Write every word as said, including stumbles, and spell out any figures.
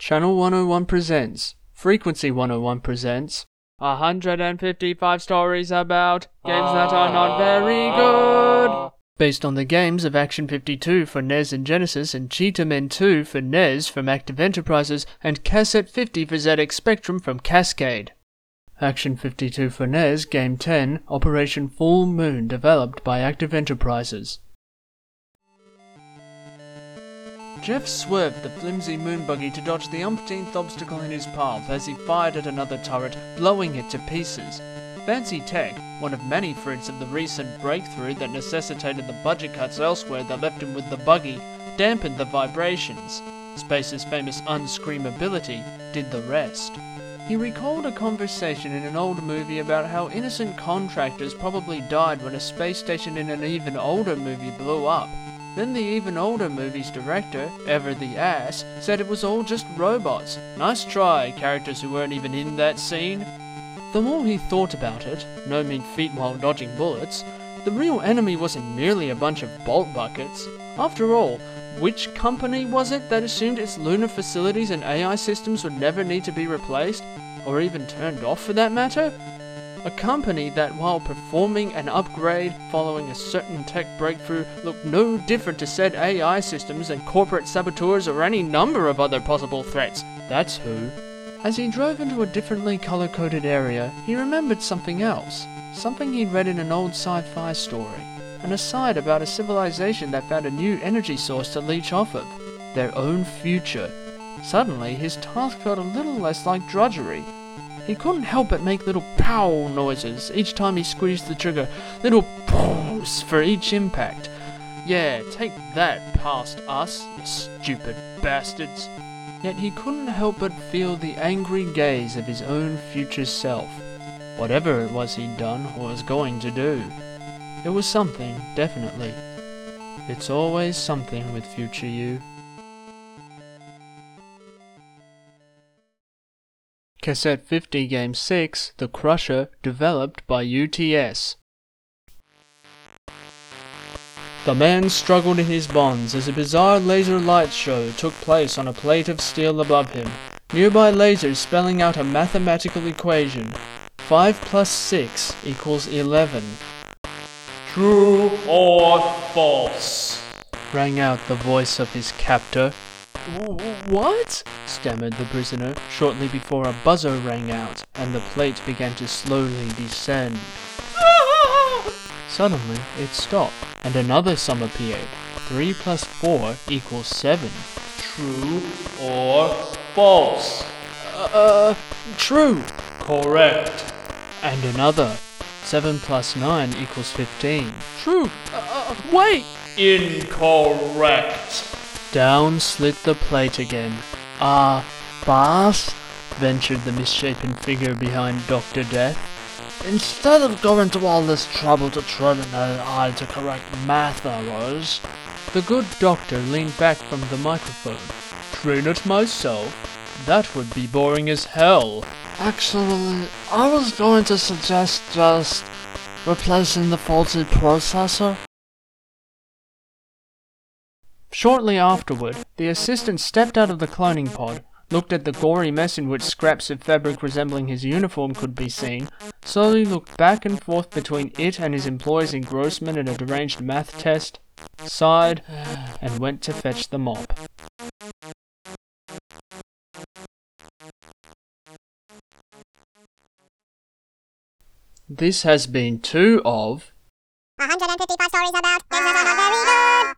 Channel one oh one presents, Frequency one oh one presents, one hundred fifty-five stories about games that are not very good. Based on the games of Action fifty-two for N E S and Genesis and Cheetah Men two for N E S from Active Enterprises and Cassette fifty for Z X Spectrum from Cascade. Action fifty-two for N E S Game ten, Operation Full Moon, developed by Active Enterprises. Jeff swerved the flimsy moon buggy to dodge the umpteenth obstacle in his path as he fired at another turret, blowing it to pieces. Fancy Tech, one of many fruits of the recent breakthrough that necessitated the budget cuts elsewhere that left him with the buggy, dampened the vibrations. Space's famous unscreamability did the rest. He recalled a conversation in an old movie about how innocent contractors probably died when a space station in an even older movie blew up. Then the even older movie's director, Ever the Ass, said it was all just robots. Nice try, characters who weren't even in that scene. The more he thought about it, no mean feat while dodging bullets, the real enemy wasn't merely a bunch of bolt buckets. After all, which company was it that assumed its lunar facilities and A I systems would never need to be replaced? Or even turned off for that matter? A company that, while performing an upgrade following a certain tech breakthrough, looked no different to said A I systems and corporate saboteurs or any number of other possible threats. That's who. As he drove into a differently color-coded area, he remembered something else. Something he'd read in an old sci-fi story. An aside about a civilization that found a new energy source to leech off of. Their own future. Suddenly, his task felt a little less like drudgery. He couldn't help but make little pow noises each time he squeezed the trigger, little pooms for each impact. Yeah, take that past us, you stupid bastards. Yet he couldn't help but feel the angry gaze of his own future self. Whatever it was he'd done or was going to do. It was something, definitely. It's always something with future you. Cassette fifty Game six, The Crusher, developed by U T S. The man struggled in his bonds as a bizarre laser light show took place on a plate of steel above him, nearby lasers spelling out a mathematical equation. five plus six equals eleven. True or false? Rang out the voice of his captor. What? Stammered the prisoner, shortly before a buzzer rang out, and the plate began to slowly descend. Suddenly, it stopped, and another sum appeared. Three plus four equals seven. True or false? Uh, true. Correct. And another. Seven plus nine equals fifteen. True. Uh, wait! Incorrect. Down slid the plate again. Ah, uh, boss? Ventured the misshapen figure behind Doctor Death. Instead of going to all this trouble to train an A I to correct math errors... The good doctor leaned back from the microphone. Train it myself? That would be boring as hell. Actually, I was going to suggest just replacing the faulty processor. Shortly afterward, the assistant stepped out of the cloning pod, looked at the gory mess in which scraps of fabric resembling his uniform could be seen, slowly looked back and forth between it and his employer's engrossment in a deranged math test, sighed, and went to fetch the mop. This has been two of one hundred fifty-five stories about games that are not very good.